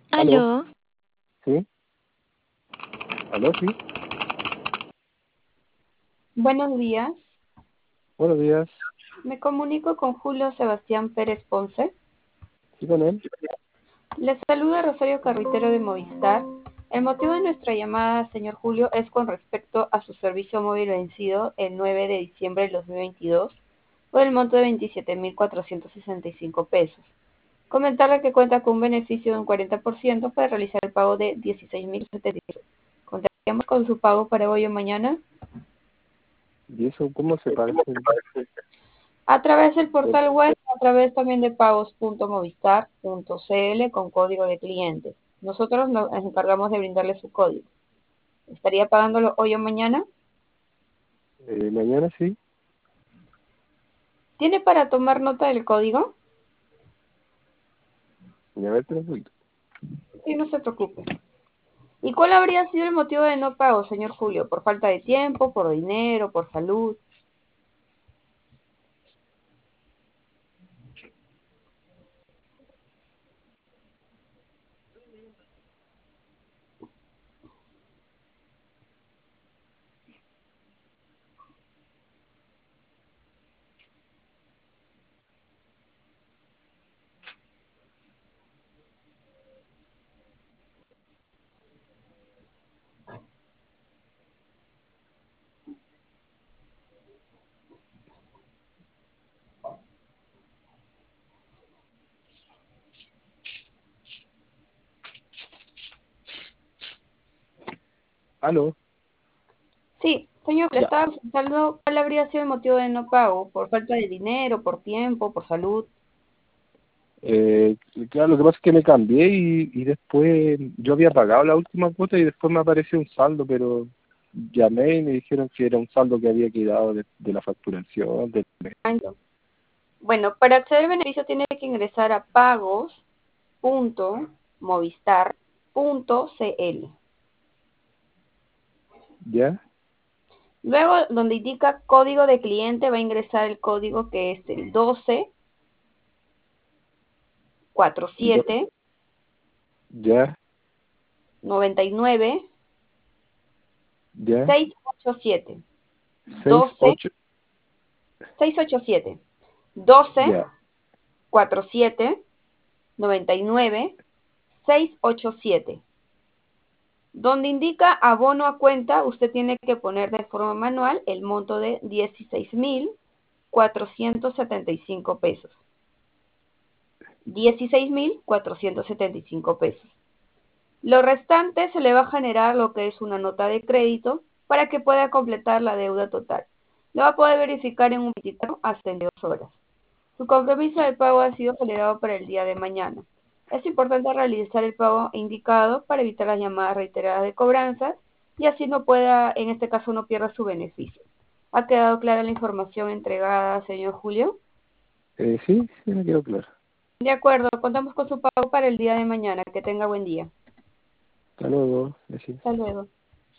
Aló, Aló, ¿sí? ¿Aló, sí? Buenos días, Buenos días. me comunico con Julio Sebastián Pérez Ponce. ¿Sí con él? Les saluda Rosario Carritero de Movistar. El motivo de nuestra llamada, señor Julio, es con respecto a su servicio móvil vencido el 9 de diciembre del 2022 por el monto de 27.465 pesos. Comentarle que cuenta con un beneficio de un 40% para realizar el pago de 16.075. ¿Contaríamos con su pago para hoy o mañana? ¿Y eso cómo se paga ese A través del del- portal web, a través también de pagos.movistar.cl con código de cliente. Nosotros nos encargamos de brindarle su código. ¿Estaría pagándolo hoy o mañana? mañana sí? ¿Tiene para tomar nota del código? Y a ver, te lo doy. Sí, no se preocupe. ¿Y cuál habría sido el motivo de no pago, señor Julio? ¿Por falta de tiempo, por dinero, por salud? ¿Aló? Sí, señor, le Ya. estaba preguntando cuál habría sido el motivo de no pago. ¿Por falta de dinero, por tiempo, por salud? Claro, lo que pasa es que me cambié y después yo había pagado la última cuota y después me apareció un saldo, pero llamé y me dijeron que era un saldo que había quedado de la facturación, del mes. Bueno, para acceder al beneficio tiene que ingresar a pagos.movistar.cl. ¿Ya? Luego, donde indica código de cliente, va a ingresar el código que es el Do- 12 47 ¿Ya? 99 ¿Ya? 687. Seis 12 ocho. 687. 12 Ya. 47 99 687. Donde indica abono a cuenta, usted tiene que poner de forma manual el monto de 16.475 pesos. 16.475 pesos. Lo restante se le va a generar lo que es una nota de crédito para que pueda completar la deuda total. Lo va a poder verificar en un 24 a 72 horas. Su compromiso de pago ha sido generado para el día de mañana. Es importante realizar el pago indicado para evitar las llamadas reiteradas de cobranza y así no pueda, en este caso, no pierda su beneficio. ¿Ha quedado clara la información entregada, señor Julio? Sí, sí, me quedó claro. De acuerdo, contamos con su pago para el día de mañana. Que tenga buen día. Hasta luego. Gracias. Hasta luego.